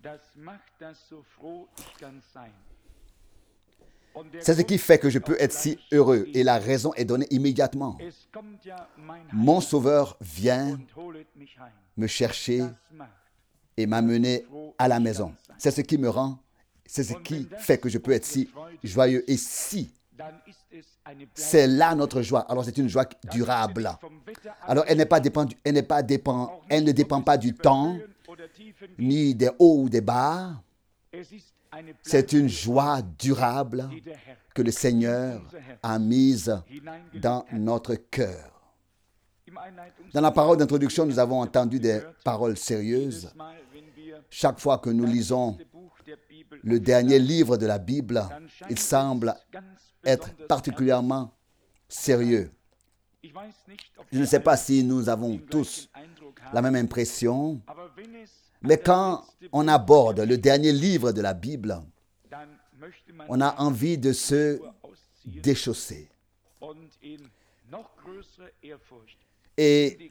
C'est ce qui fait que je peux être si heureux. Et la raison est donnée immédiatement. Mon Sauveur vient me chercher et m'amener à la maison. C'est ce qui me rend, c'est ce qui fait que je peux être si joyeux. Et si c'est là notre joie, alors c'est une joie durable. Alors elle ne dépend pas du temps, ni des hauts ou des bas. C'est une joie durable que le Seigneur a mise dans notre cœur. Dans la parole d'introduction, nous avons entendu des paroles sérieuses. Chaque fois que nous lisons le dernier livre de la Bible, il semble être particulièrement sérieux. Je ne sais pas si nous avons tous la même impression, mais quand on aborde le dernier livre de la Bible, on a envie de se déchausser et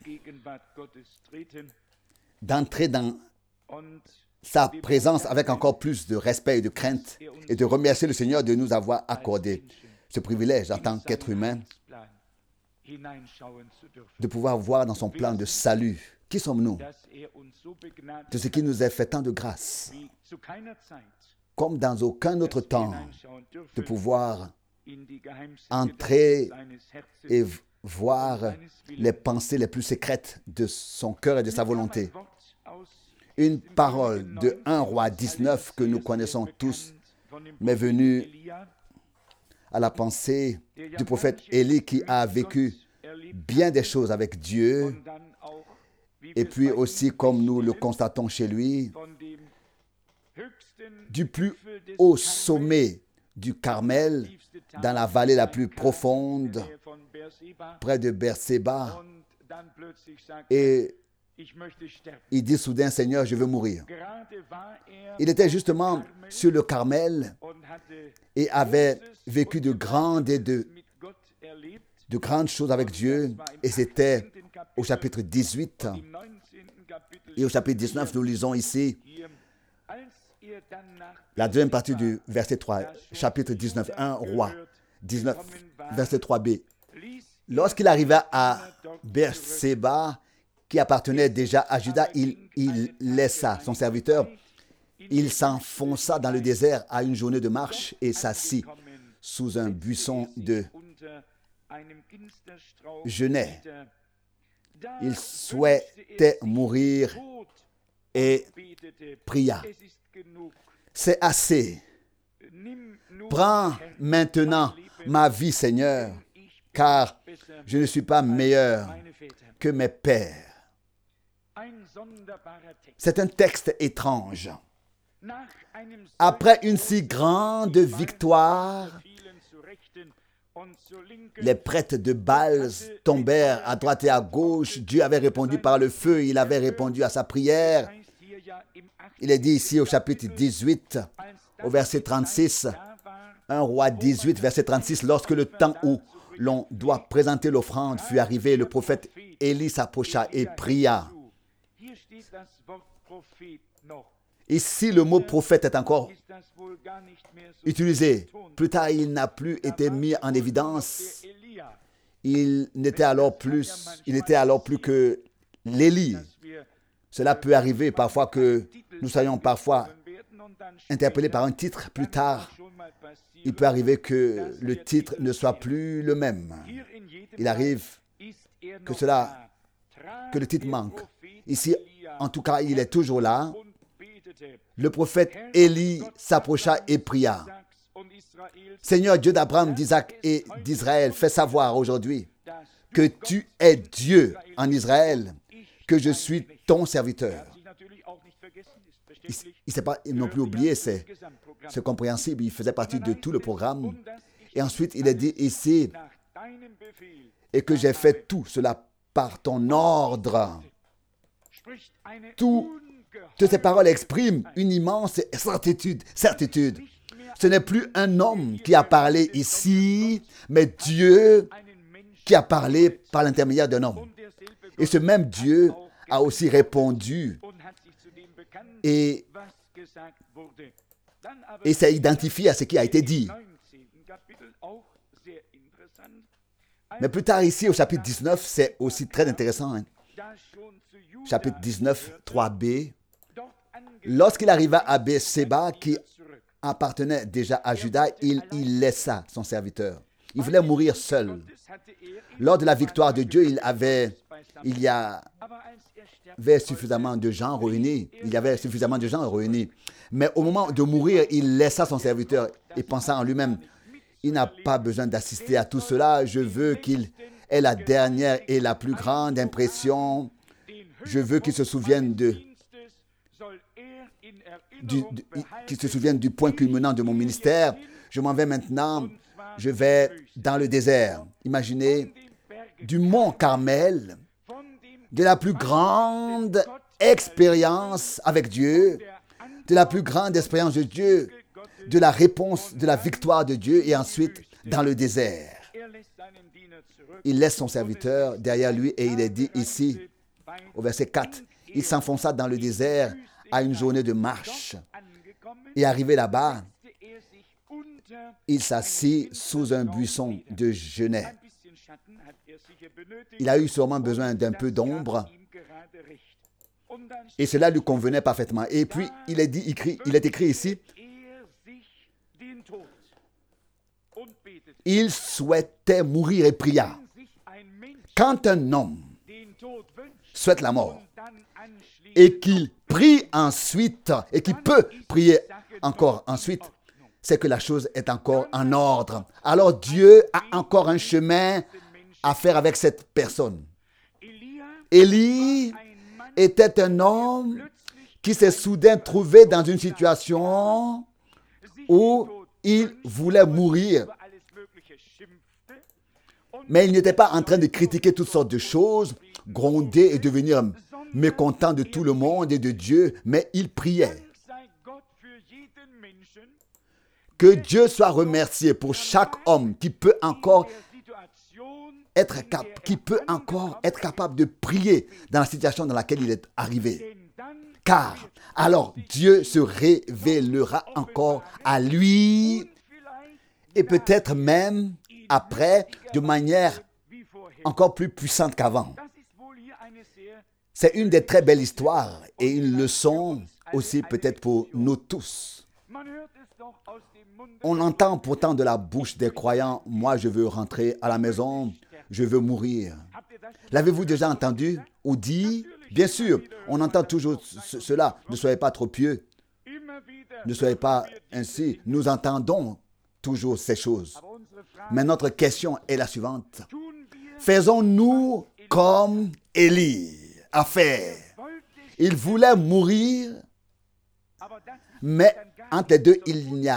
d'entrer dans sa présence avec encore plus de respect et de crainte et de remercier le Seigneur de nous avoir accordé ce privilège en tant qu'être humain de pouvoir voir dans son plan de salut. Qui sommes-nous? De ce qui nous est fait tant de grâce, comme dans aucun autre temps, de pouvoir entrer et voir les pensées les plus secrètes de son cœur et de sa volonté. Une parole de 1 Roi 19 que nous connaissons tous m'est venue à la pensée du prophète Élie qui a vécu bien des choses avec Dieu. Et puis aussi, comme nous le constatons chez lui, du plus haut sommet du Carmel, dans la vallée la plus profonde, près de Beerséba, et il dit soudain, Seigneur, je veux mourir. Il était justement sur le Carmel et avait vécu de grandes choses avec Dieu, et c'était au chapitre 18 et au chapitre 19, nous lisons ici la deuxième partie du verset 3, chapitre 19, 1 Roi 19, verset 3b. Lorsqu'il arriva à Beerséba, qui appartenait déjà à Juda, il laissa son serviteur, il s'enfonça dans le désert à une journée de marche et s'assit sous un buisson de genêt. Il souhaitait mourir et pria. C'est assez. Prends maintenant ma vie, Seigneur, car je ne suis pas meilleur que mes pères. C'est un texte étrange. Après une si grande victoire, les prêtres de Baal tombèrent à droite et à gauche. Dieu avait répondu par le feu. Il avait répondu à sa prière. Il est dit ici au chapitre 18, au verset 36, 1 Roi 18, verset 36, lorsque le temps où l'on doit présenter l'offrande fut arrivé, le prophète Élie s'approcha et pria. Ici, le mot prophète est encore utilisé. Plus tard, il n'a plus été mis en évidence. Il n'était alors plus que l'Élie. Cela peut arriver parfois que nous soyons parfois interpellés par un titre. Plus tard, il peut arriver que le titre ne soit plus le même. Il arrive que le titre manque. Ici, en tout cas, il est toujours là. Le prophète Élie s'approcha et pria. Seigneur Dieu d'Abraham, d'Isaac et d'Israël, fais savoir aujourd'hui que tu es Dieu en Israël, que je suis ton serviteur. Il ne s'est pas non plus oublié, c'est compréhensible, il faisait partie de tout le programme. Et ensuite, il est dit ici, et que j'ai fait tout cela par ton ordre. Toutes ces paroles expriment une immense certitude. Ce n'est plus un homme qui a parlé ici, mais Dieu qui a parlé par l'intermédiaire d'un homme. Et ce même Dieu a aussi répondu et s'est identifié à ce qui a été dit. Mais plus tard ici, au chapitre 19, c'est aussi très intéressant. Chapitre 19, 3b. Lorsqu'il arriva à Beersheba, qui appartenait déjà à Juda, il laissa son serviteur. Il voulait mourir seul. Lors de la victoire de Dieu, il y avait suffisamment de gens réunis. Mais au moment de mourir, il laissa son serviteur et pensa en lui-même, il n'a pas besoin d'assister à tout cela. Je veux qu'il ait la dernière et la plus grande impression. Je veux qu'il se souvienne du point culminant de mon ministère. Je m'en vais maintenant. Je vais dans le désert. Imaginez, du mont Carmel, de la plus grande expérience avec Dieu, de la plus grande expérience de Dieu, de la réponse, de la victoire de Dieu, et ensuite dans le désert. Il laisse son serviteur derrière lui et il est dit ici, au verset 4, il s'enfonça dans le désert à une journée de marche. Et arrivé là-bas, il s'assit sous un buisson de genêt. Il a eu sûrement besoin d'un peu d'ombre et cela lui convenait parfaitement. Et puis, il est écrit ici, il souhaitait mourir et pria. Quand un homme souhaite la mort et qu'il prie ensuite et qu'il peut prier encore ensuite, c'est que la chose est encore en ordre. Alors Dieu a encore un chemin à faire avec cette personne. Élie était un homme qui s'est soudain trouvé dans une situation où il voulait mourir. Mais il n'était pas en train de critiquer toutes sortes de choses, gronder et devenir mécontent de tout le monde et de Dieu, mais il priait. Que Dieu soit remercié pour chaque homme qui peut encore être capable de prier dans la situation dans laquelle il est arrivé. Car alors Dieu se révélera encore à lui et peut-être même après de manière encore plus puissante qu'avant. C'est une des très belles histoires et une leçon aussi peut-être pour nous tous. On entend pourtant de la bouche des croyants, moi je veux rentrer à la maison, je veux mourir. L'avez-vous déjà entendu ou dit? Bien sûr, on entend toujours cela. Ne soyez pas trop pieux. Ne soyez pas ainsi. Nous entendons toujours ces choses. Mais notre question est la suivante. Faisons-nous comme Élie a fait? Il voulait mourir, mais entre les deux, il n'y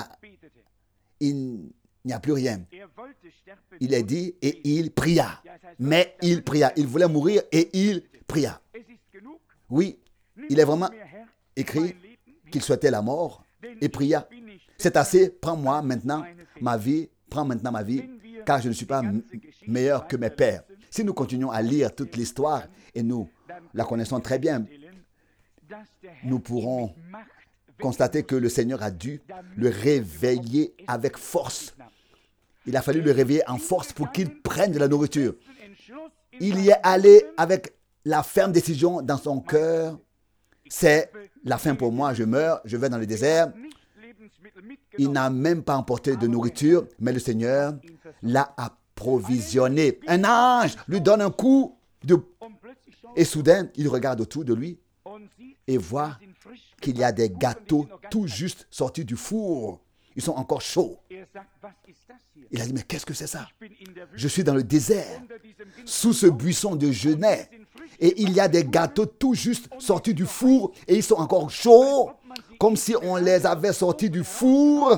a plus rien. Il est dit et il pria. Mais il pria. Il voulait mourir et il pria. Oui, il est vraiment écrit qu'il souhaitait la mort et pria. C'est assez, prends maintenant ma vie, car je ne suis pas meilleur que mes pères. Si nous continuons à lire toute l'histoire, et nous la connaissons très bien, nous pourrons constater que le Seigneur a dû le réveiller avec force. Il a fallu le réveiller en force pour qu'il prenne de la nourriture. Il y est allé avec la ferme décision dans son cœur. C'est la fin pour moi, je meurs, je vais dans le désert. Il n'a même pas emporté de nourriture, mais le Seigneur l'a approvisionné. Un ange lui donne un coup et soudain, il regarde autour de lui et voit qu'il y a des gâteaux tout juste sortis du four. Ils sont encore chauds. Il a dit, mais qu'est-ce que c'est ça? Je suis dans le désert, sous ce buisson de genêt, et il y a des gâteaux tout juste sortis du four, et ils sont encore chauds, comme si on les avait sortis du four.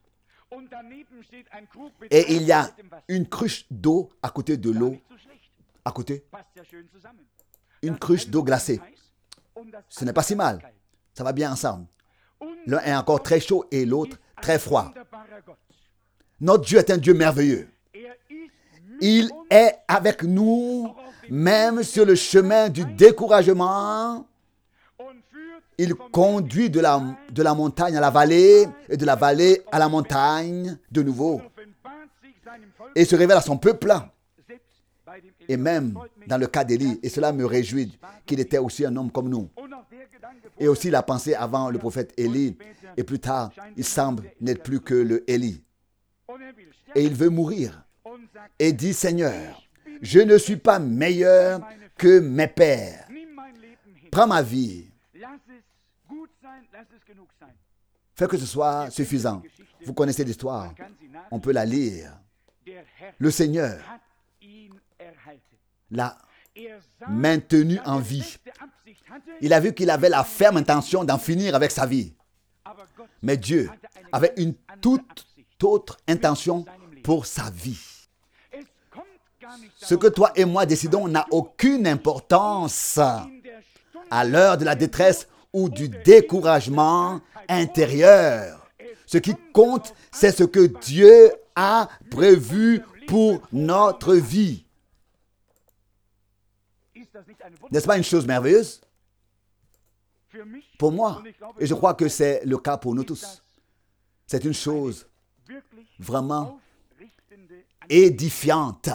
Et il y a une cruche d'eau à côté de l'eau, à côté, une cruche d'eau glacée. Ce n'est pas si mal, ça va bien ensemble. L'un est encore très chaud et l'autre très froid. Notre Dieu est un Dieu merveilleux. Il est avec nous, même sur le chemin du découragement, Il conduit de la montagne à la vallée et de la vallée à la montagne de nouveau. Et il se révèle à son peuple. Et même dans le cas d'Élie, et cela me réjouit qu'il était aussi un homme comme nous. Et aussi il a pensé avant le prophète Élie, et plus tard, il semble n'être plus que le Élie. Et il veut mourir. Et dit, Seigneur, je ne suis pas meilleur que mes pères. Prends ma vie. Fais que ce soit suffisant. Vous connaissez l'histoire. On peut la lire. Le Seigneur l'a maintenu en vie. Il a vu qu'il avait la ferme intention d'en finir avec sa vie. Mais Dieu avait une toute autre intention pour sa vie. Ce que toi et moi décidons n'a aucune importance à l'heure de la détresse ou du découragement intérieur. Ce qui compte, c'est ce que Dieu a prévu pour notre vie. N'est-ce pas une chose merveilleuse? Pour moi, et je crois que c'est le cas pour nous tous, c'est une chose vraiment édifiante.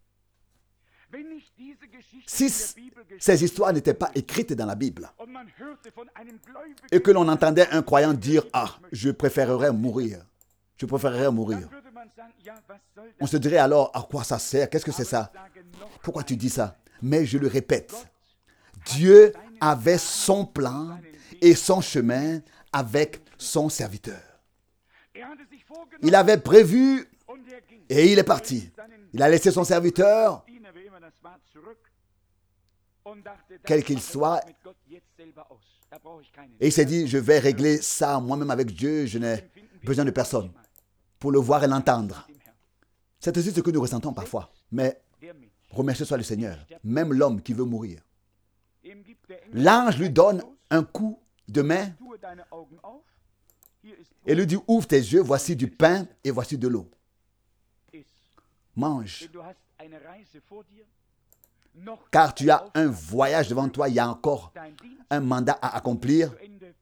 Si ces histoires n'étaient pas écrites dans la Bible et que l'on entendait un croyant dire « Ah, je préférerais mourir. Je préférerais mourir. » On se dirait alors « À quoi ça sert? Qu'est-ce que c'est ça? Pourquoi tu dis ça? » Mais je le répète, Dieu avait son plan et son chemin avec son serviteur. Il avait prévu et il est parti. Il a laissé son serviteur, quel qu'il soit, et il s'est dit, je vais régler ça moi-même avec Dieu, je n'ai besoin de personne pour le voir et l'entendre. C'est aussi ce que nous ressentons parfois. Mais remercié soit le Seigneur, même l'homme qui veut mourir. L'ange lui donne un coup de main et lui dit, ouvre tes yeux, voici du pain et voici de l'eau. Mange. Car tu as un voyage devant toi, il y a encore un mandat à accomplir.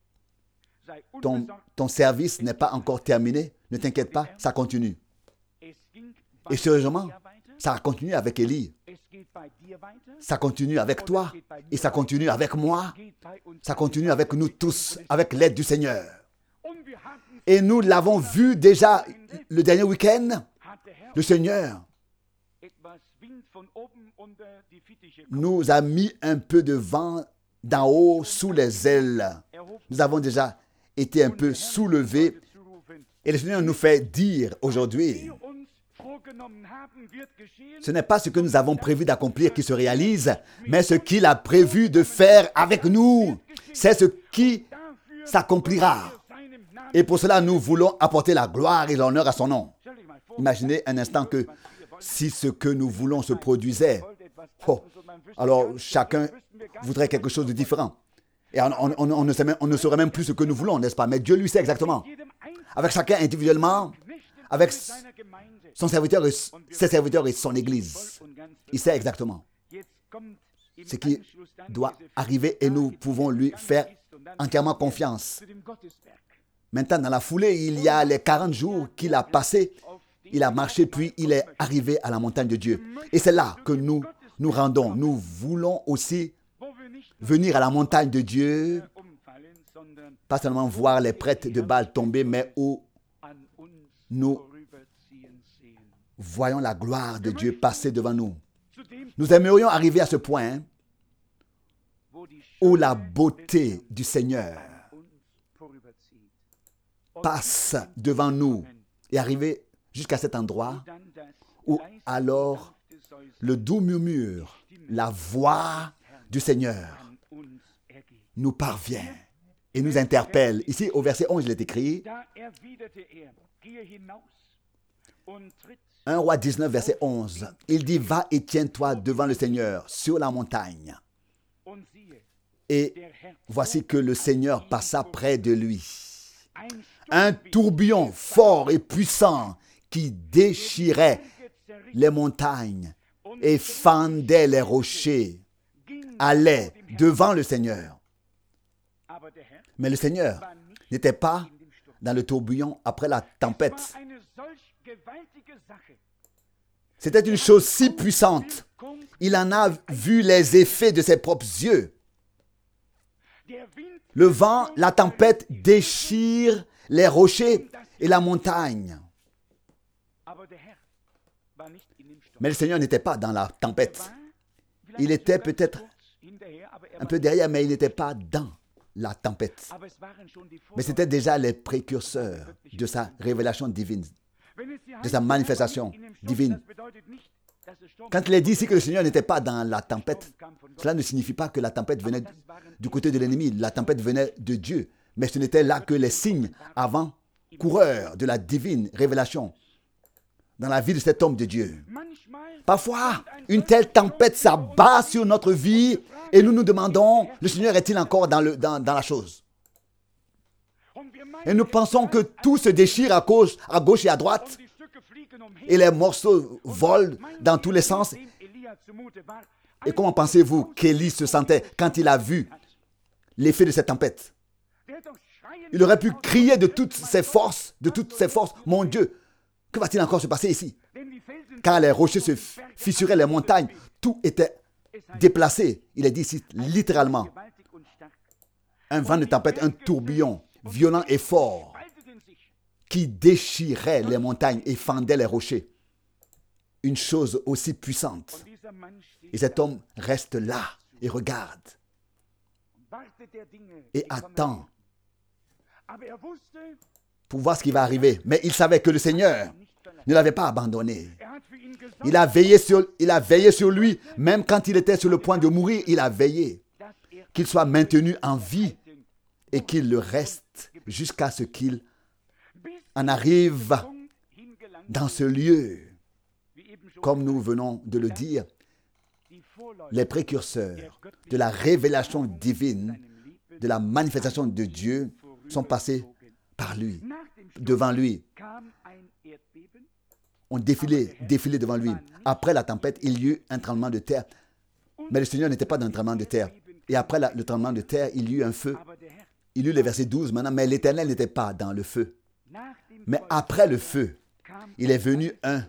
Ton service n'est pas encore terminé. Ne t'inquiète pas, ça continue. Et sérieusement, ça a continué avec Élie. Ça continue avec toi. Et ça continue avec moi. Ça continue avec nous tous, avec l'aide du Seigneur. Et nous l'avons vu déjà le dernier week-end. Le Seigneur nous a mis un peu de vent d'en haut sous les ailes. Nous avons déjà été un peu soulevés. Et le Seigneur nous fait dire aujourd'hui, ce n'est pas ce que nous avons prévu d'accomplir qui se réalise, mais ce qu'il a prévu de faire avec nous. C'est ce qui s'accomplira. Et pour cela, nous voulons apporter la gloire et l'honneur à son nom. Imaginez un instant que si ce que nous voulons se produisait, alors chacun voudrait quelque chose de différent. Et on ne saurait même plus ce que nous voulons, n'est-ce pas? Mais Dieu lui sait exactement. Avec chacun individuellement, avec son serviteur et ses serviteurs et son Église. Il sait exactement ce qui doit arriver et nous pouvons lui faire entièrement confiance. Maintenant, dans la foulée, il y a les 40 jours qu'il a passés. Il a marché, puis il est arrivé à la montagne de Dieu. Et c'est là que nous nous rendons. Nous voulons aussi venir à la montagne de Dieu, pas seulement voir les prêtres de Baal tomber, mais où nous voyons la gloire de Dieu passer devant nous. Nous aimerions arriver à ce point où la beauté du Seigneur passe devant nous et arriver jusqu'à cet endroit où alors le doux murmure, la voix du Seigneur nous parvient et nous interpelle. Ici au verset 11, il est écrit, 1 Roi 19, verset 11, il dit, va et tiens-toi devant le Seigneur sur la montagne. Et voici que le Seigneur passa près de lui. Un tourbillon fort et puissant qui déchirait les montagnes et fendait les rochers allait devant le Seigneur. Mais le Seigneur n'était pas dans le tourbillon après la tempête. C'était une chose si puissante. Il en a vu les effets de ses propres yeux. Le vent, la tempête déchire les rochers et la montagne. Mais le Seigneur n'était pas dans la tempête. Il était peut-être un peu derrière, mais il n'était pas dans la tempête. Mais c'était déjà les précurseurs de sa révélation divine, de sa manifestation divine. Quand il est dit ici que le Seigneur n'était pas dans la tempête, cela ne signifie pas que la tempête venait du côté de l'ennemi. La tempête venait de Dieu. Mais ce n'était là que les signes avant-coureurs de la divine révélation dans la vie de cet homme de Dieu. Parfois, une telle tempête s'abat sur notre vie et nous nous demandons, le Seigneur est-il encore dans la chose? Et nous pensons que tout se déchire à gauche et à droite et les morceaux volent dans tous les sens. Et comment pensez-vous qu'Élie se sentait quand il a vu l'effet de cette tempête? Il aurait pu crier de toutes ses forces, mon Dieu, que va-t-il encore se passer ici? Car les rochers se fissuraient, les montagnes, tout était déplacé. Il est dit ici littéralement, un vent de tempête, un tourbillon violent et fort qui déchirait les montagnes et fendait les rochers. Une chose aussi puissante. Et cet homme reste là et regarde et attend pour voir ce qui va arriver. Mais il savait que le Seigneur ne l'avait pas abandonné. Il a veillé sur lui, même quand il était sur le point de mourir, il a veillé qu'il soit maintenu en vie et qu'il le reste jusqu'à ce qu'il en arrive dans ce lieu. Comme nous venons de le dire, les précurseurs de la révélation divine, de la manifestation de Dieu, sont passés par lui, devant lui. On défilé devant lui. Après la tempête, il y eut un tremblement de terre. Mais le Seigneur n'était pas dans un tremblement de terre. Et après le tremblement de terre, il y eut un feu. Il y eut le verset 12 maintenant, mais l'Éternel n'était pas dans le feu. Mais après le feu, il est venu un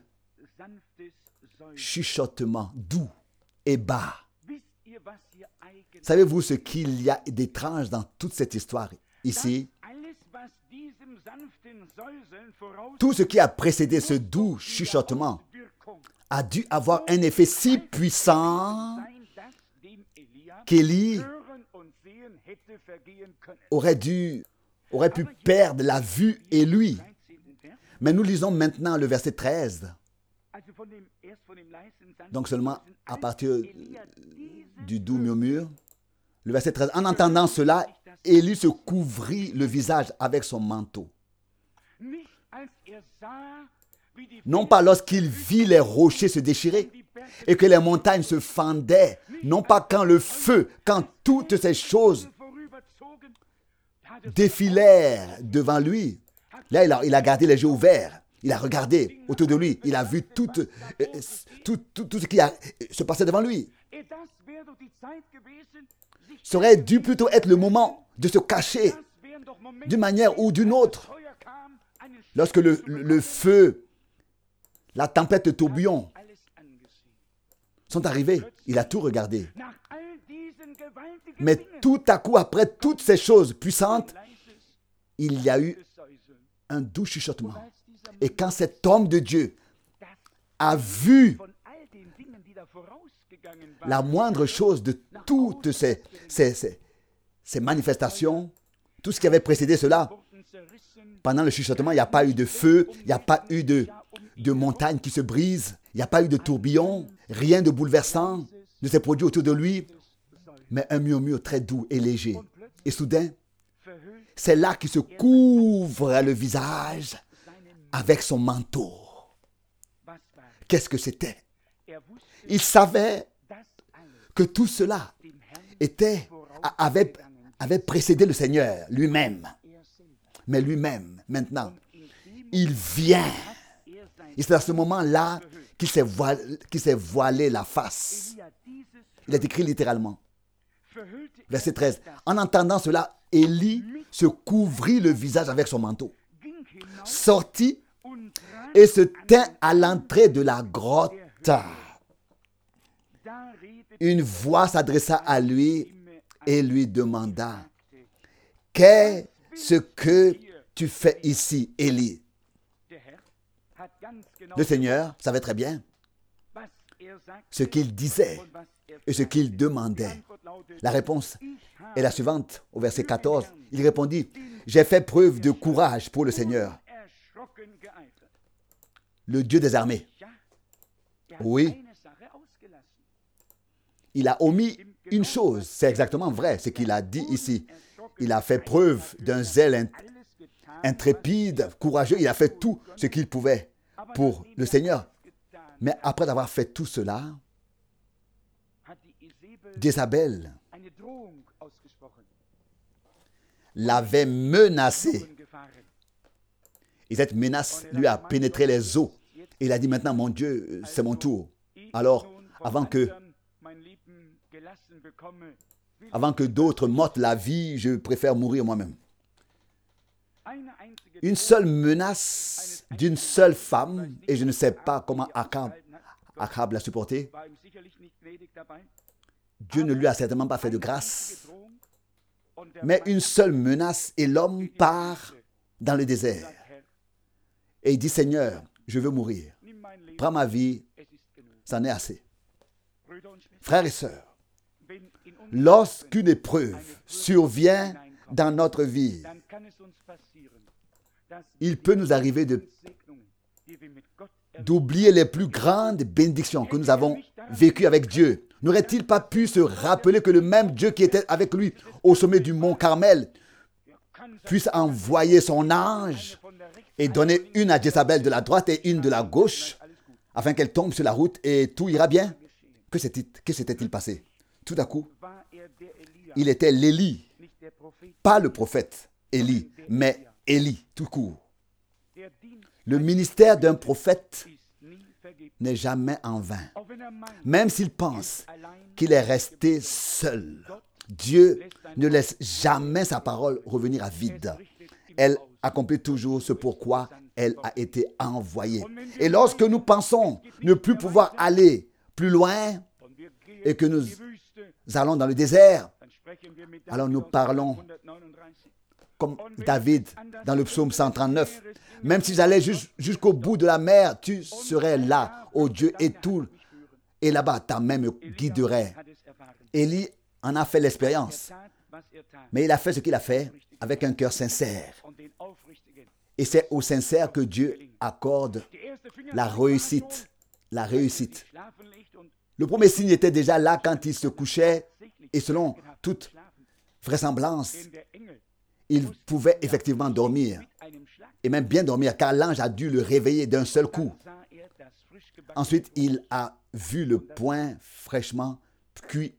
chuchotement doux et bas. Savez-vous ce qu'il y a d'étrange dans toute cette histoire ici? Tout ce qui a précédé ce doux chuchotement a dû avoir un effet si puissant qu'Élie aurait pu perdre la vue et lui. Mais nous lisons maintenant le verset 13. Donc seulement à partir du doux murmure. Le verset 13. En entendant cela, Élie se couvrit le visage avec son manteau. Non pas lorsqu'il vit les rochers se déchirer et que les montagnes se fendaient, non pas quand le feu, quand toutes ces choses défilèrent devant lui. Là, il a gardé les yeux ouverts. Il a regardé autour de lui. Il a vu tout ce qui se passait devant lui. Ça aurait dû plutôt être le moment de se cacher d'une manière ou d'une autre. Lorsque le feu, la tempête de tourbillon sont arrivés, il a tout regardé. Mais tout à coup, après toutes ces choses puissantes, il y a eu un doux chuchotement. Et quand cet homme de Dieu a vu la moindre chose de toutes ces manifestations, tout ce qui avait précédé cela, pendant le chuchotement, il n'y a pas eu de feu, il n'y a pas eu de montagne qui se brise, il n'y a pas eu de tourbillon, rien de bouleversant ne s'est produit autour de lui, mais un murmure très doux et léger. Et soudain, c'est là qu'il se couvre le visage avec son manteau. Qu'est-ce que c'était? Il savait que tout cela avait précédé le Seigneur lui-même. Mais lui-même, maintenant, il vient. Et c'est à ce moment-là qu'il s'est voilé la face. Il est écrit littéralement. Verset 13. En entendant cela, Élie se couvrit le visage avec son manteau, sortit et se tint à l'entrée de la grotte. Une voix s'adressa à lui et lui demanda: qu'est-ce que tu fais ici, Élie? Le Seigneur savait très bien ce qu'il disait et ce qu'il demandait. La réponse est la suivante, au verset 14. Il répondit: j'ai fait preuve de courage pour le Seigneur, le Dieu des armées. Oui, il a omis une chose, c'est exactement vrai ce qu'il a dit ici. Il a fait preuve d'un zèle intrépide, courageux, il a fait tout ce qu'il pouvait pour le Seigneur. Mais après avoir fait tout cela, Jézabel l'avait menacé. Et cette menace lui a pénétré les os. Et il a dit: maintenant, mon Dieu, c'est mon tour. Alors, avant que d'autres m'ôtent la vie, je préfère mourir moi-même. Une seule menace d'une seule femme, et je ne sais pas comment Achab l'a supporté. Dieu ne lui a certainement pas fait de grâce. Mais une seule menace et l'homme part dans le désert. Et il dit: Seigneur, je veux mourir. Prends ma vie, c'en est assez. Frères et sœurs, lorsqu'une épreuve survient dans notre vie, il peut nous arriver d'oublier les plus grandes bénédictions que nous avons vécues avec Dieu. N'aurait-il pas pu se rappeler que le même Dieu qui était avec lui au sommet du mont Carmel puisse envoyer son ange et donner une à Jézabel de la droite et une de la gauche, afin qu'elle tombe sur la route et tout ira bien? Que s'était-il passé? Tout à coup, il était l'Élie, pas le prophète Élie, mais Élie tout court. Le ministère d'un prophète n'est jamais en vain. Même s'il pense qu'il est resté seul, Dieu ne laisse jamais sa parole revenir à vide. Elle accomplit toujours ce pourquoi elle a été envoyée. Et lorsque nous pensons ne plus pouvoir aller plus loin et que nous allons dans le désert, alors nous parlons comme David dans le psaume 139. Même si j'allais jusqu'au bout de la mer, tu serais là, ô Dieu, et tout. Et là-bas, ta main me guiderait. Élie en a fait l'expérience. Mais il a fait ce qu'il a fait avec un cœur sincère. Et c'est au sincère que Dieu accorde la réussite. La réussite. Le premier signe était déjà là quand il se couchait. Et selon toute vraisemblance, il pouvait effectivement dormir. Et même bien dormir, car l'ange a dû le réveiller d'un seul coup. Ensuite, il a vu le pain fraîchement cuit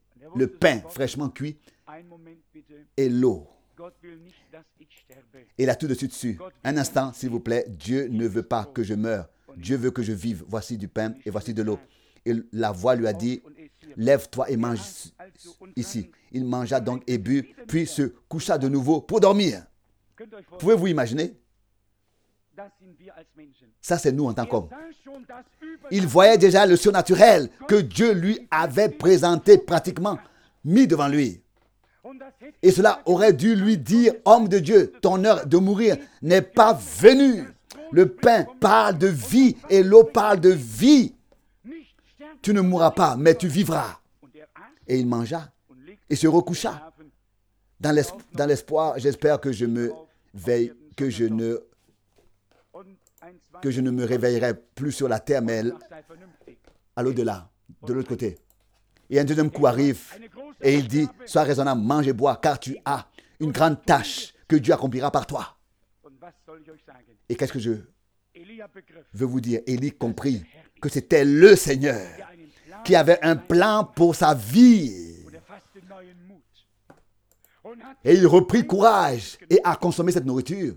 et l'eau. Et il a tout de suite su. Un instant, s'il vous plaît, Dieu ne veut pas que je meure. Dieu veut que je vive. Voici du pain et voici de l'eau. Et la voix lui a dit: lève-toi et mange ici. Il mangea donc et but, puis se coucha de nouveau pour dormir. Pouvez-vous imaginer? Ça, c'est nous en tant qu'hommes. Il voyait déjà le surnaturel que Dieu lui avait présenté, pratiquement mis devant lui. Et cela aurait dû lui dire: homme de Dieu, ton heure de mourir n'est pas venue. Le pain parle de vie et l'eau parle de vie. Tu ne mourras pas, mais tu vivras. Et il mangea et se recoucha. Dans l'espoir, j'espère que je me veille, que je ne me réveillerai plus sur la terre, mais à l'au-delà, de l'autre côté. Et un deuxième coup arrive et il dit: sois raisonnable, mange et bois, car tu as une grande tâche que Dieu accomplira par toi. Et qu'est-ce que je veux vous dire? Élie comprit que c'était le Seigneur qui avait un plan pour sa vie. Et il reprit courage et a consommé cette nourriture.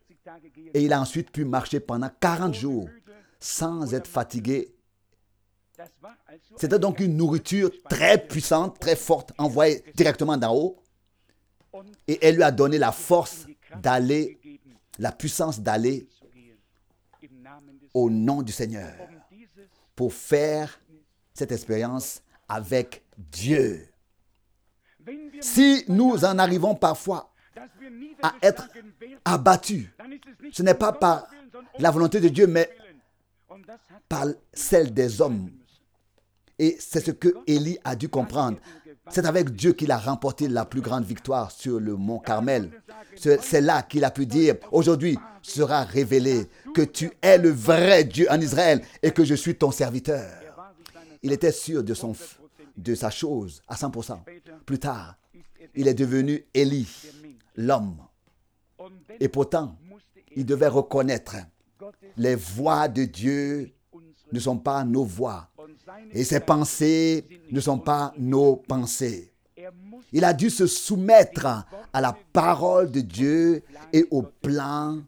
Et il a ensuite pu marcher pendant 40 jours sans être fatigué C'était donc une nourriture très puissante, très forte, envoyée directement d'en haut. Et elle lui a donné la force d'aller, la puissance d'aller au nom du Seigneur pour faire cette expérience avec Dieu. Si nous en arrivons parfois à être abattus, ce n'est pas par la volonté de Dieu, mais par celle des hommes. Et c'est ce que Élie a dû comprendre. C'est avec Dieu qu'il a remporté la plus grande victoire sur le mont Carmel. C'est là qu'il a pu dire, aujourd'hui sera révélé que tu es le vrai Dieu en Israël et que je suis ton serviteur. Il était sûr de sa chose à 100%. Plus tard, il est devenu Élie, l'homme. Et pourtant, il devait reconnaître les voies de Dieu ne sont pas nos voies. Et ses pensées ne sont pas nos pensées. Il a dû se soumettre à la parole de Dieu et au plan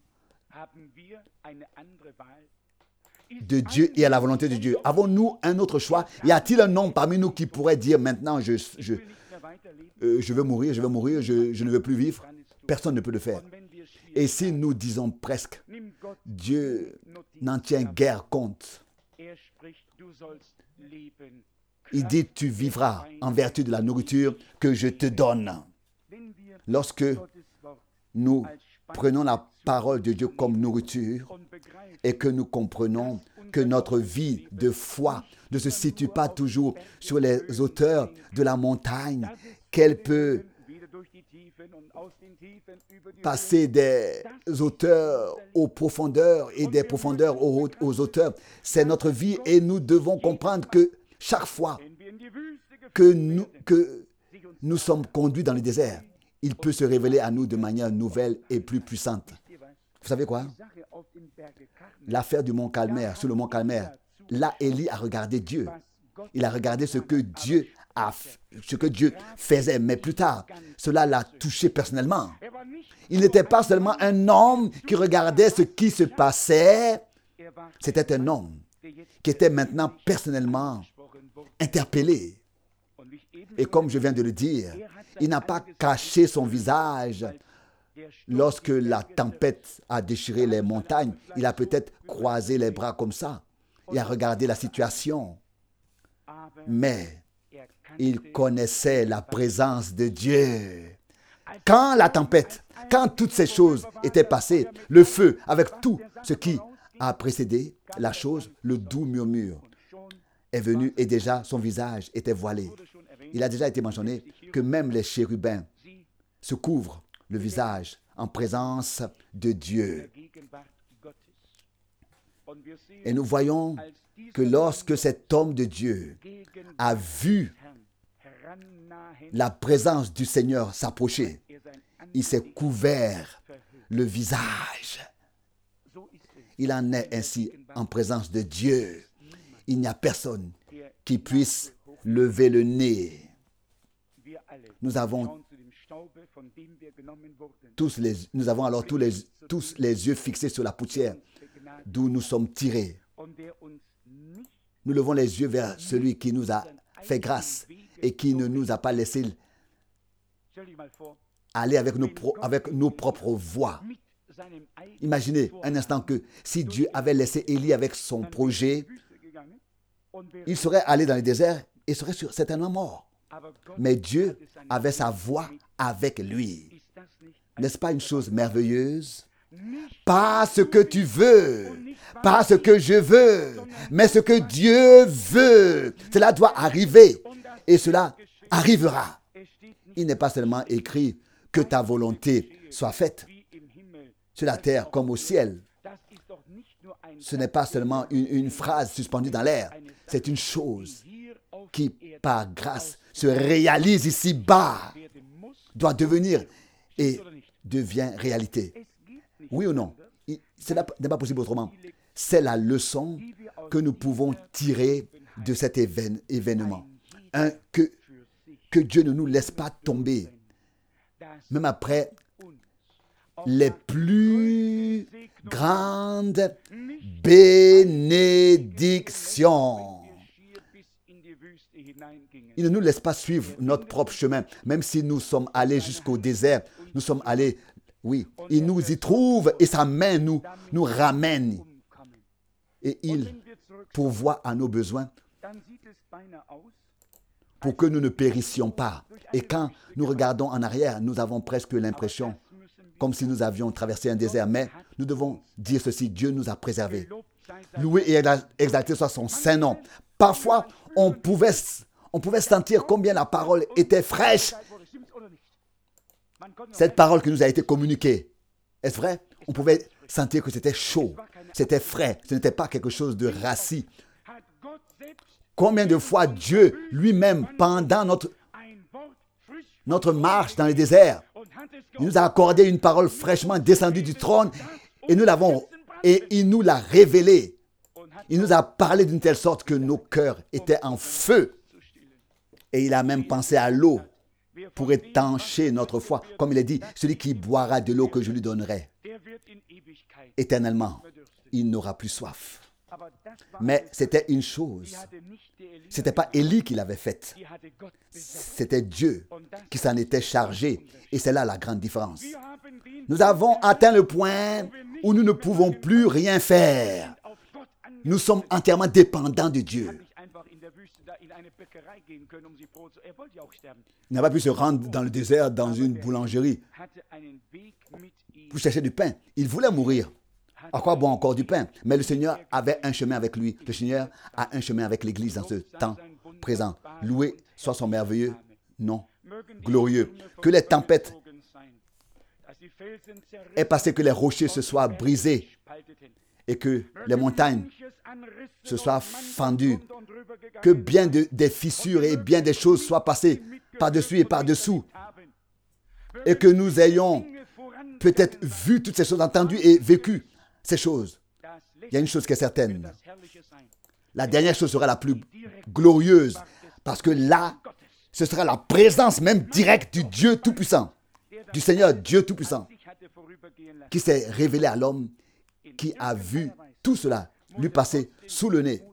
de Dieu et à la volonté de Dieu. Avons-nous un autre choix? Y a-t-il un homme parmi nous qui pourrait dire maintenant je veux mourir, je ne veux plus vivre? Personne ne peut le faire. Et si nous disons presque, Dieu n'en tient guère compte. Il dit, tu vivras en vertu de la nourriture que je te donne. Lorsque nous prenons la parole de Dieu comme nourriture et que nous comprenons que notre vie de foi ne se situe pas toujours sur les hauteurs de la montagne, qu'elle peut passer des hauteurs aux profondeurs et des profondeurs aux hauteurs. C'est notre vie et nous devons comprendre que chaque fois que nous sommes conduits dans le désert, il peut se révéler à nous de manière nouvelle et plus puissante. Vous savez quoi? L'affaire du mont Carmel, sur le mont Carmel, là, Élie a regardé Dieu. Il a regardé ce que Dieu faisait, mais plus tard, cela l'a touché personnellement. Il n'était pas seulement un homme qui regardait ce qui se passait, c'était un homme qui était maintenant personnellement interpellé. Et comme je viens de le dire, il n'a pas caché son visage. Lorsque la tempête a déchiré les montagnes, il a peut-être croisé les bras comme ça. Il a regardé la situation. Mais il connaissait la présence de Dieu. Quand la tempête, quand toutes ces choses étaient passées, le feu, avec tout ce qui a précédé la chose, le doux murmure est venu et déjà son visage était voilé. Il a déjà été mentionné que même les chérubins se couvrent le visage en présence de Dieu. Et nous voyons que lorsque cet homme de Dieu a vu la présence du Seigneur s'approcher, il s'est couvert le visage. Il en est ainsi en présence de Dieu. Il n'y a personne qui puisse lever le nez. Nous avons tous les yeux fixés sur la poussière d'où nous sommes tirés. Nous levons les yeux vers celui qui nous a fait grâce et qui ne nous a pas laissé aller avec nos propres voies. Imaginez un instant que si Dieu avait laissé Élie avec son projet, il serait allé dans le désert et serait certainement mort. Mais Dieu avait sa voix avec lui. N'est-ce pas une chose merveilleuse? Pas ce que tu veux, pas ce que je veux, mais ce que Dieu veut. Cela doit arriver et cela arrivera. Il n'est pas seulement écrit que ta volonté soit faite sur la terre comme au ciel. Ce n'est pas seulement une phrase suspendue dans l'air. C'est une chose qui, par grâce, se réalise ici-bas, doit devenir et devient réalité. Oui ou non? Cela n'est pas possible autrement. C'est la leçon que nous pouvons tirer de cet événement. Que Dieu ne nous laisse pas tomber, même après les plus grandes bénédictions. Il ne nous laisse pas suivre notre propre chemin. Même si nous sommes allés jusqu'au désert, nous sommes allés, oui, il nous y trouve et sa main nous ramène. Et il pourvoit à nos besoins pour que nous ne périssions pas. Et quand nous regardons en arrière, nous avons presque l'impression comme si nous avions traversé un désert. Mais nous devons dire ceci, Dieu nous a préservés. Loué et exalté soit son saint nom. Parfois, on pouvait sentir combien la parole était fraîche. Cette parole qui nous a été communiquée, est-ce vrai? On pouvait sentir que c'était chaud, c'était frais, ce n'était pas quelque chose de rassis. Combien de fois Dieu lui-même, pendant notre marche dans le désert, il nous a accordé une parole fraîchement descendue du trône et il nous l'a révélée. Il nous a parlé d'une telle sorte que nos cœurs étaient en feu. Et il a même pensé à l'eau pour étancher notre foi. Comme il est dit, celui qui boira de l'eau que je lui donnerai éternellement, il n'aura plus soif. Mais c'était une chose. Ce n'était pas Élie qui l'avait faite. C'était Dieu qui s'en était chargé. Et c'est là la grande différence. Nous avons atteint le point où nous ne pouvons plus rien faire. Nous sommes entièrement dépendants de Dieu. Il n'a pas pu se rendre dans le désert, dans une boulangerie, pour chercher du pain. Il voulait mourir. À quoi bon encore du pain? Mais le Seigneur avait un chemin avec lui. Le Seigneur a un chemin avec l'Église dans ce temps présent. Loué soit son merveilleux nom, glorieux. Que les tempêtes aient passé, que les rochers se soient brisés et que les montagnes se soient fendues. Que bien des fissures et bien des choses soient passées par-dessus et par-dessous. Et que nous ayons peut-être vu toutes ces choses, entendu et vécu ces choses. Il y a une chose qui est certaine. La dernière chose sera la plus glorieuse. Parce que là, ce sera la présence même directe du Dieu Tout-Puissant. Du Seigneur Dieu Tout-Puissant. Qui s'est révélé à l'homme, qui a vu tout cela lui passer sous le nez.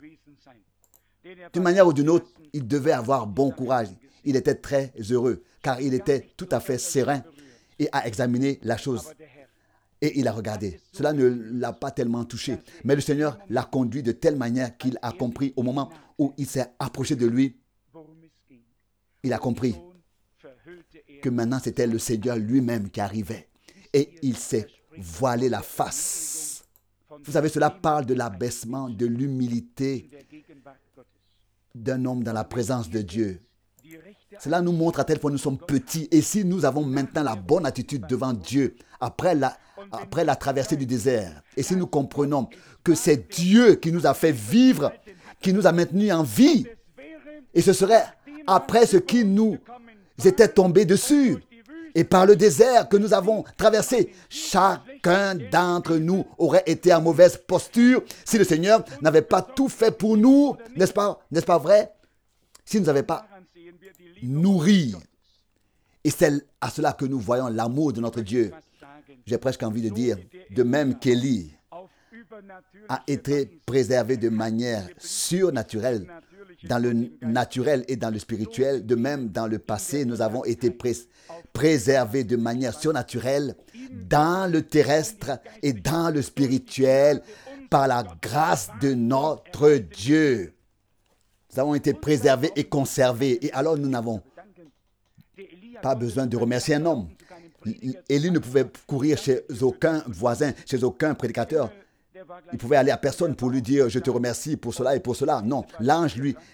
D'une manière ou d'une autre, il devait avoir bon courage. Il était très heureux, car il était tout à fait serein et a examiné la chose. Et il a regardé. Cela ne l'a pas tellement touché. Mais le Seigneur l'a conduit de telle manière qu'il a compris au moment où il s'est approché de lui. Il a compris que maintenant c'était le Seigneur lui-même qui arrivait. Et il s'est voilé la face. Vous savez, cela parle de l'abaissement, de l'humilité d'un homme dans la présence de Dieu. Cela nous montre à tel point nous sommes petits. Et si nous avons maintenant la bonne attitude devant Dieu, après la traversée du désert, et si nous comprenons que c'est Dieu qui nous a fait vivre, qui nous a maintenus en vie, et ce serait après ce qui nous était tombé dessus, et par le désert que nous avons traversé, chacun d'entre nous aurait été en mauvaise posture si le Seigneur n'avait pas tout fait pour nous, n'est-ce pas vrai? S'il ne nous avait pas nourris. Et c'est à cela que nous voyons l'amour de notre Dieu. J'ai presque envie de dire, de même qu'Élie a été préservé de manière surnaturelle, dans le naturel et dans le spirituel, de même dans le passé, nous avons été préservés de manière surnaturelle dans le terrestre et dans le spirituel par la grâce de notre Dieu. Nous avons été préservés et conservés. Et alors nous n'avons pas besoin de remercier un homme. Élie ne pouvait courir chez aucun voisin, chez aucun prédicateur. Il pouvait aller à personne pour lui dire « Je te remercie pour cela et pour cela ». Non, l'ange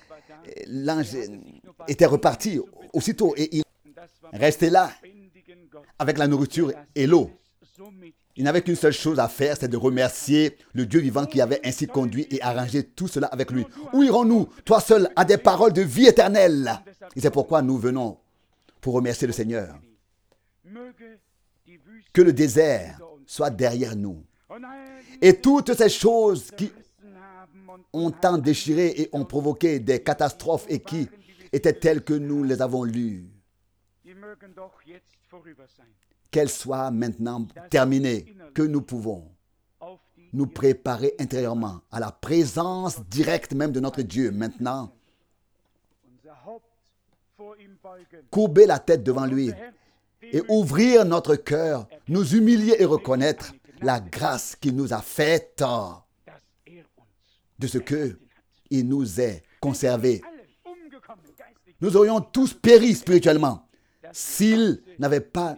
était reparti aussitôt et il restait là avec la nourriture et l'eau. Il n'avait qu'une seule chose à faire, c'est de remercier le Dieu vivant qui avait ainsi conduit et arrangé tout cela avec lui. Où irons-nous? Toi seul as des paroles de vie éternelle. Et c'est pourquoi nous venons pour remercier le Seigneur. Que le désert soit derrière nous. Et toutes ces choses qui ont tant déchiré et ont provoqué des catastrophes et qui étaient telles que nous les avons lues, qu'elles soient maintenant terminées, que nous pouvons nous préparer intérieurement à la présence directe même de notre Dieu maintenant. courber la tête devant lui et ouvrir notre cœur, nous humilier et reconnaître la grâce qu'il nous a faite de ce qu'il nous est conservé. Nous aurions tous péri spirituellement s'il n'avait pas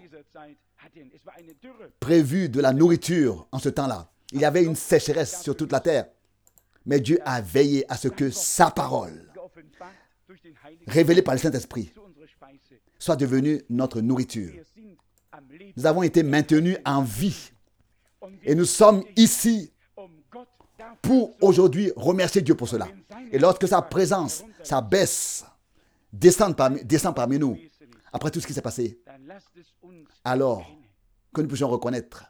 prévu de la nourriture en ce temps-là. Il y avait une sécheresse sur toute la terre. Mais Dieu a veillé à ce que sa parole, révélée par le Saint-Esprit, soit devenue notre nourriture. Nous avons été maintenus en vie. Et nous sommes ici pour aujourd'hui remercier Dieu pour cela. Et lorsque sa présence, sa baisse, descend parmi nous, après tout ce qui s'est passé, alors que nous puissions reconnaître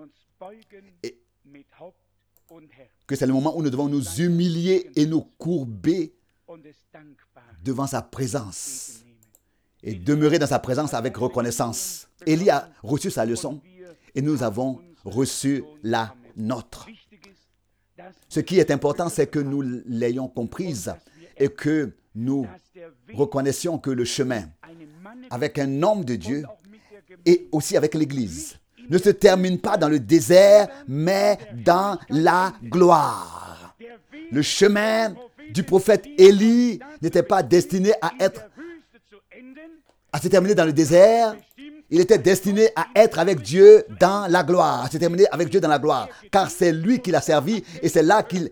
que c'est le moment où nous devons nous humilier et nous courber devant sa présence et demeurer dans sa présence avec reconnaissance. Élie a reçu sa leçon et nous avons reçu la nôtre. Ce qui est important, c'est que nous l'ayons comprise et que nous reconnaissions que le chemin avec un homme de Dieu et aussi avec l'Église ne se termine pas dans le désert, mais dans la gloire. Le chemin du prophète Élie n'était pas destiné à se terminer dans le désert. Il était destiné à être avec Dieu dans la gloire, à se terminer avec Dieu dans la gloire, car c'est lui qui l'a servi et c'est là qu'il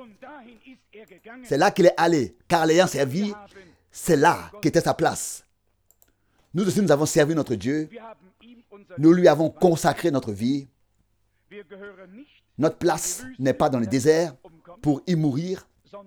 est allé, car l'ayant servi, c'est là qu'était sa place. Nous aussi, nous avons servi notre Dieu. Nous lui avons consacré notre vie. Notre place n'est pas dans le désert pour y mourir,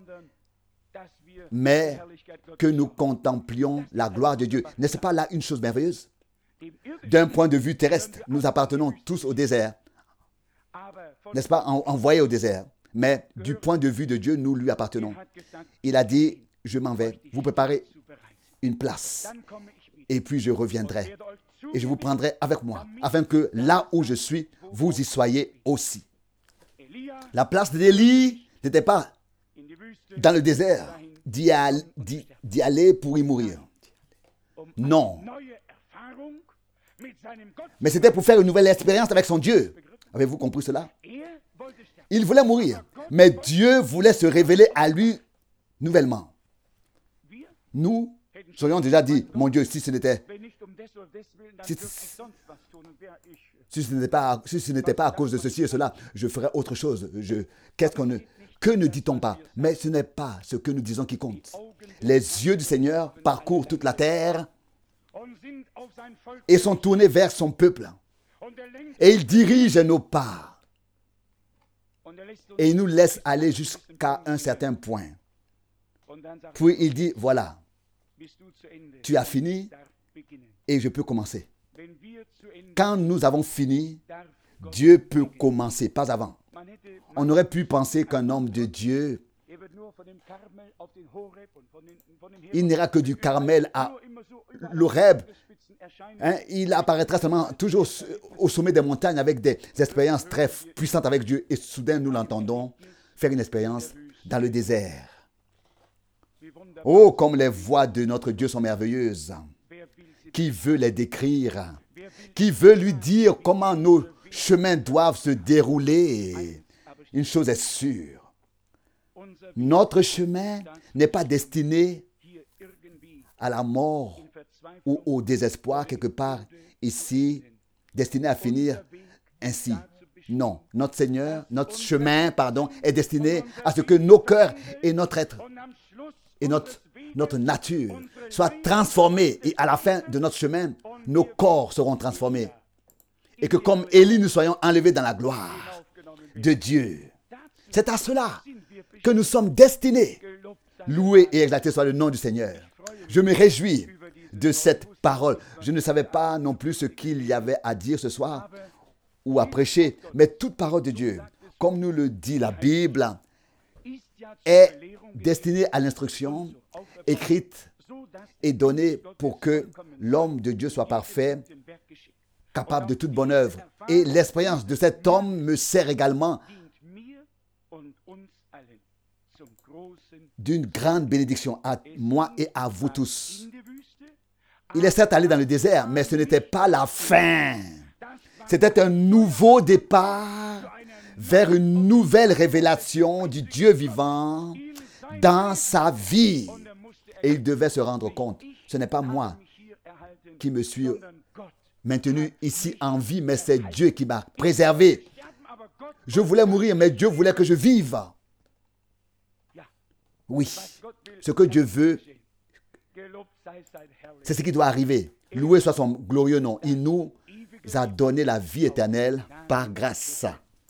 mais que nous contemplions la gloire de Dieu. N'est-ce pas là une chose merveilleuse? D'un point de vue terrestre, nous appartenons tous au désert. N'est-ce pas? Envoyés au désert. Mais du point de vue de Dieu, nous lui appartenons. Il a dit, je m'en vais, vous préparez une place. Et puis je reviendrai. Et je vous prendrai avec moi, afin que là où je suis, vous y soyez aussi. La place d'Élie n'était pas dans le désert, d'y aller pour y mourir. Non. Mais c'était pour faire une nouvelle expérience avec son Dieu. Avez-vous compris cela? Il voulait mourir, mais Dieu voulait se révéler à lui nouvellement. Nous serions déjà dit, mon Dieu, si ce n'était pas à cause de ceci et cela, je ferais autre chose. Que ne dit-on pas? Mais ce n'est pas ce que nous disons qui compte. Les yeux du Seigneur parcourent toute la terre et sont tournés vers son peuple. Et il dirige nos pas. Et il nous laisse aller jusqu'à un certain point. Puis il dit, voilà, tu as fini et je peux commencer. Quand nous avons fini, Dieu peut commencer, pas avant. On aurait pu penser qu'un homme de Dieu, il n'ira que du Carmel à l'Horeb. Il apparaîtra seulement toujours au sommet des montagnes avec des expériences très puissantes avec Dieu. Et soudain, nous l'entendons faire une expérience dans le désert. Oh, comme les voix de notre Dieu sont merveilleuses. Qui veut les décrire? Qui veut lui dire comment nos chemins doivent se dérouler? Une chose est sûre. Notre chemin n'est pas destiné à la mort ou au désespoir quelque part ici, destiné à finir ainsi. Non, notre chemin, est destiné à ce que nos cœurs et notre être et notre nature soient transformés. Et à la fin de notre chemin, nos corps seront transformés. Et que comme Élie, nous soyons enlevés dans la gloire de Dieu. C'est à cela que nous sommes destinés. Loué et exalté soit le nom du Seigneur. Je me réjouis de cette parole. Je ne savais pas non plus ce qu'il y avait à dire ce soir ou à prêcher, mais toute parole de Dieu, comme nous le dit la Bible, est destinée à l'instruction, écrite et donnée pour que l'homme de Dieu soit parfait, capable de toute bonne œuvre. Et l'expérience de cet homme me sert également d'une grande bénédiction à moi et à vous tous. Il est certes allé dans le désert, mais ce n'était pas la fin. C'était un nouveau départ vers une nouvelle révélation du Dieu vivant dans sa vie. Et il devait se rendre compte, ce n'est pas moi qui me suis maintenu ici en vie, mais c'est Dieu qui m'a préservé. Je voulais mourir, mais Dieu voulait que je vive. Oui, ce que Dieu veut, c'est ce qui doit arriver. Loué soit son glorieux nom. Il nous a donné la vie éternelle par grâce.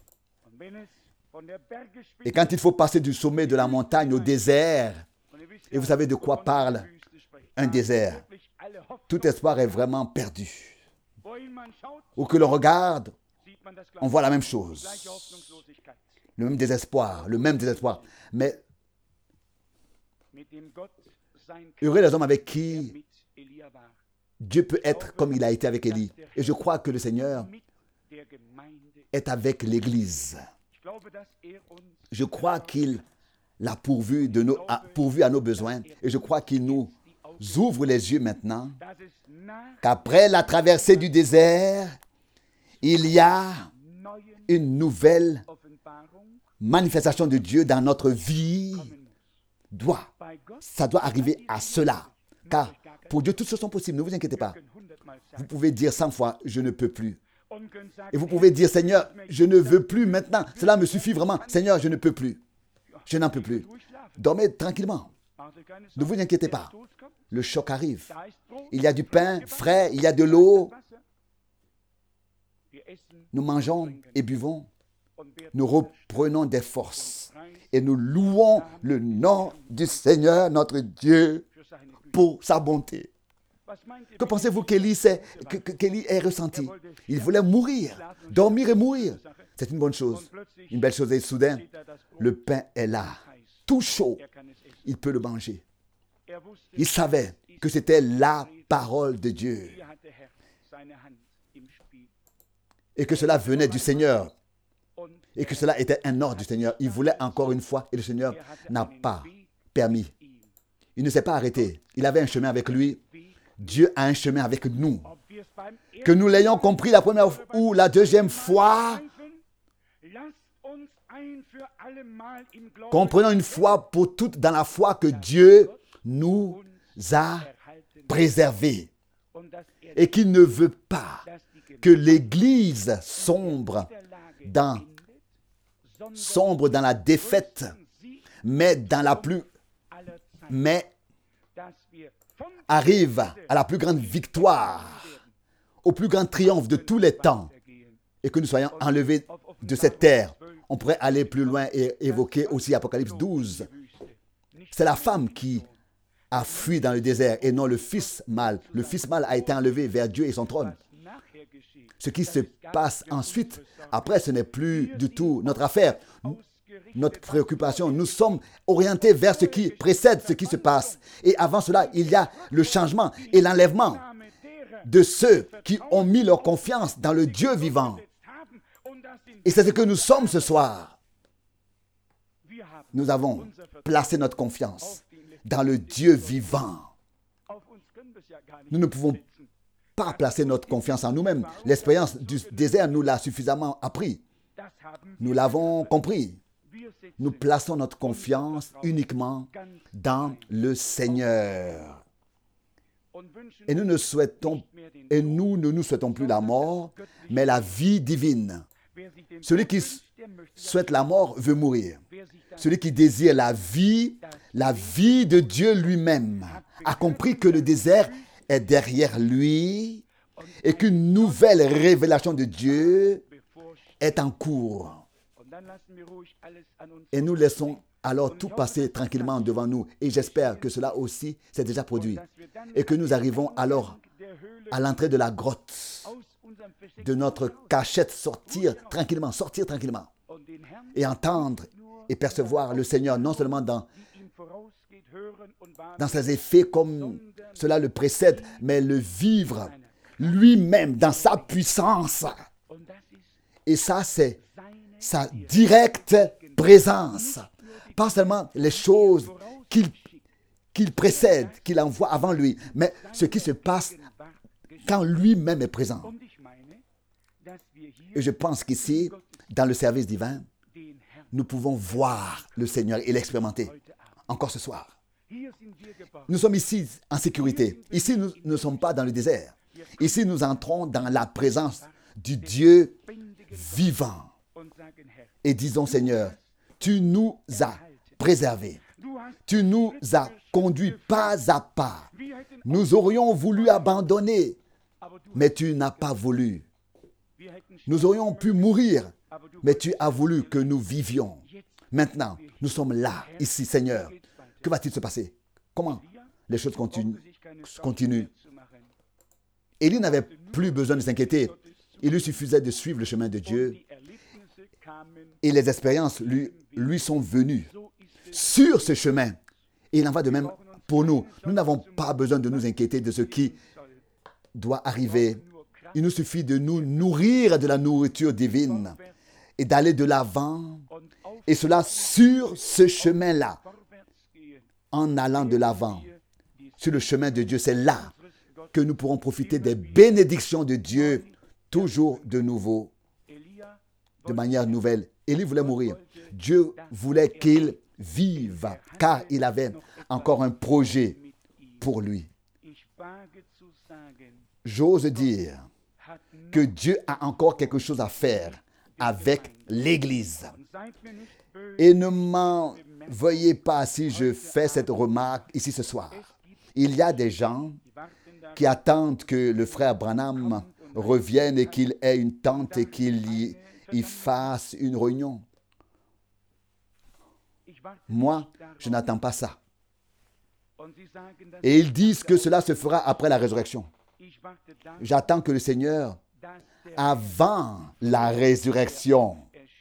Et quand il faut passer du sommet de la montagne au désert, et vous savez de quoi parle un désert, tout espoir est vraiment perdu. Où que l'on regarde, on voit la même chose. Le même désespoir, Mais heureux les hommes avec qui Dieu peut être comme il a été avec Élie. Et je crois que le Seigneur est avec l'Église. Je crois qu'il l'a pourvu à nos besoins. Et je crois qu'il nous ouvre les yeux maintenant. Qu'après la traversée du désert, il y a une nouvelle manifestation de Dieu dans notre vie. Ça doit arriver à cela. Car pour Dieu, toutes choses sont possibles. Ne vous inquiétez pas. Vous pouvez dire 100 fois, je ne peux plus. Et vous pouvez dire, Seigneur, je ne veux plus maintenant. Cela me suffit vraiment. Seigneur, je ne peux plus. Je n'en peux plus. Dormez tranquillement. Ne vous inquiétez pas. Le choc arrive. Il y a du pain frais, il y a de l'eau. Nous mangeons et buvons. Nous reprenons des forces. Et nous louons le nom du Seigneur, notre Dieu, pour sa bonté. Que pensez-vous qu'Élie ait ressenti? Il voulait mourir, dormir et mourir. C'est une bonne chose, une belle chose. Et soudain, le pain est là, tout chaud. Il peut le manger. Il savait que c'était la parole de Dieu. Et que cela venait du Seigneur. Et que cela était un ordre du Seigneur. Il voulait encore une fois et le Seigneur n'a pas permis. Il ne s'est pas arrêté. Il avait un chemin avec lui. Dieu a un chemin avec nous. Que nous l'ayons compris la première ou la deuxième fois, comprenons une fois pour toutes dans la foi que Dieu nous a préservés et qu'il ne veut pas que l'Église sombre dans la défaite, mais arrive à la plus grande victoire, au plus grand triomphe de tous les temps, et que nous soyons enlevés de cette terre. On pourrait aller plus loin et évoquer aussi Apocalypse 12. C'est la femme qui a fui dans le désert et non le fils mâle. Le fils mâle a été enlevé vers Dieu et son trône. Ce qui se passe ensuite, après, ce n'est plus du tout notre affaire, notre préoccupation. Nous sommes orientés vers ce qui précède ce qui se passe. Et avant cela, il y a le changement et l'enlèvement de ceux qui ont mis leur confiance dans le Dieu vivant. Et c'est ce que nous sommes ce soir. Nous avons placé notre confiance dans le Dieu vivant. Nous ne pouvons pas placer notre confiance en nous-mêmes. L'expérience du désert nous l'a suffisamment appris. Nous l'avons compris. Nous plaçons notre confiance uniquement dans le Seigneur. Et nous ne nous souhaitons plus la mort, mais la vie divine. Celui qui souhaite la mort veut mourir. Celui qui désire la vie de Dieu lui-même, a compris que le désert est derrière lui et qu'une nouvelle révélation de Dieu est en cours. Et nous laissons alors tout passer tranquillement devant nous. Et j'espère que cela aussi s'est déjà produit. Et que nous arrivons alors à l'entrée de la grotte, de notre cachette, sortir tranquillement. Et entendre et percevoir le Seigneur, non seulement dans ses effets comme cela le précède, mais le vivre lui-même dans sa puissance. Et ça, c'est sa directe présence. Pas seulement les choses qu'il qu'il précède, qu'il envoie avant lui, mais ce qui se passe quand lui-même est présent. Et je pense qu'ici, dans le service divin, nous pouvons voir le Seigneur et l'expérimenter encore ce soir. Nous sommes ici en sécurité. Ici, nous ne sommes pas dans le désert. Ici, nous entrons dans la présence du Dieu vivant. Et disons, Seigneur, tu nous as préservés. Tu nous as conduits pas à pas. Nous aurions voulu abandonner, mais tu n'as pas voulu. Nous aurions pu mourir, mais tu as voulu que nous vivions. Maintenant, nous sommes là, ici, Seigneur. Que va-t-il se passer? Comment les choses continuent? Élie n'avait plus besoin de s'inquiéter. Il lui suffisait de suivre le chemin de Dieu. Et les expériences lui sont venues sur ce chemin. Et il en va de même pour nous. Nous n'avons pas besoin de nous inquiéter de ce qui doit arriver. Il nous suffit de nous nourrir de la nourriture divine et d'aller de l'avant. Et cela sur ce chemin-là. En allant de l'avant, sur le chemin de Dieu, c'est là que nous pourrons profiter des bénédictions de Dieu, toujours de nouveau, de manière nouvelle. Élie voulait mourir. Dieu voulait qu'il vive, car il avait encore un projet pour lui. J'ose dire que Dieu a encore quelque chose à faire avec l'Église. Et ne m'en veuillez pas si je fais cette remarque ici ce soir. Il y a des gens qui attendent que le frère Branham revienne et qu'il ait une tente et qu'il y fasse une réunion. Moi, je n'attends pas ça. Et ils disent que cela se fera après la résurrection. J'attends que le Seigneur, avant la résurrection,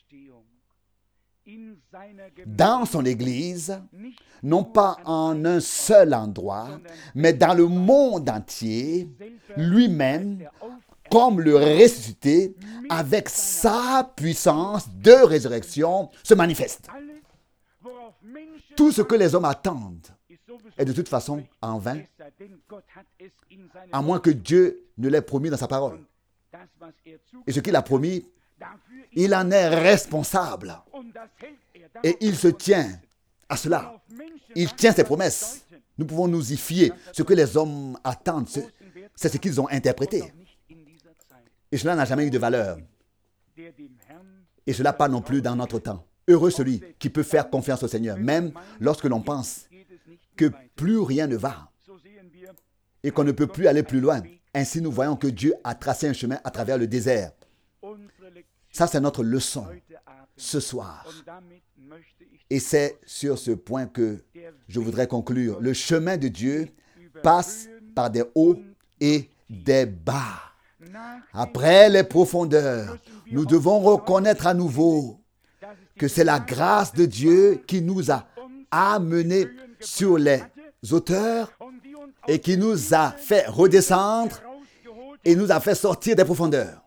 dans son Église, non pas en un seul endroit, mais dans le monde entier, lui-même, comme le ressuscité, avec sa puissance de résurrection, se manifeste. Tout ce que les hommes attendent est de toute façon en vain, à moins que Dieu ne l'ait promis dans sa parole. Et ce qu'il a promis, il en est responsable. Et il se tient à cela. Il tient ses promesses. Nous pouvons nous y fier. Ce que les hommes attendent, c'est ce qu'ils ont interprété. Et cela n'a jamais eu de valeur. Et cela pas non plus dans notre temps. Heureux celui qui peut faire confiance au Seigneur, même lorsque l'on pense que plus rien ne va et qu'on ne peut plus aller plus loin. Ainsi, nous voyons que Dieu a tracé un chemin à travers le désert. Ça, c'est notre leçon ce soir. Et c'est sur ce point que je voudrais conclure. Le chemin de Dieu passe par des hauts et des bas. Après les profondeurs, nous devons reconnaître à nouveau que c'est la grâce de Dieu qui nous a amenés sur les hauteurs et qui nous a fait redescendre et nous a fait sortir des profondeurs.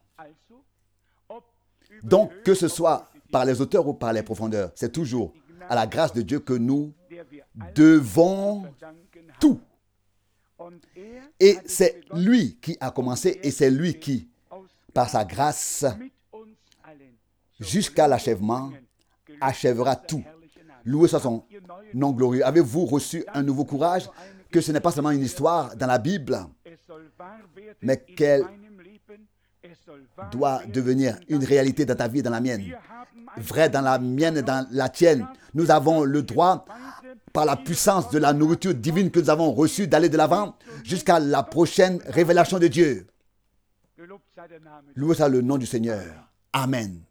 Donc, que ce soit par les hauteurs ou par les profondeurs, c'est toujours à la grâce de Dieu que nous devons tout. Et c'est lui qui a commencé et c'est lui qui, par sa grâce, jusqu'à l'achèvement, achèvera tout. Loué soit son nom glorieux. Avez-vous reçu un nouveau courage? Que ce n'est pas seulement une histoire dans la Bible, mais qu'elle doit devenir une réalité dans ta vie et dans la mienne. Vrai dans la mienne et dans la tienne. Nous avons le droit, par la puissance de la nourriture divine que nous avons reçue, d'aller de l'avant jusqu'à la prochaine révélation de Dieu. Loué soit le nom du Seigneur. Amen.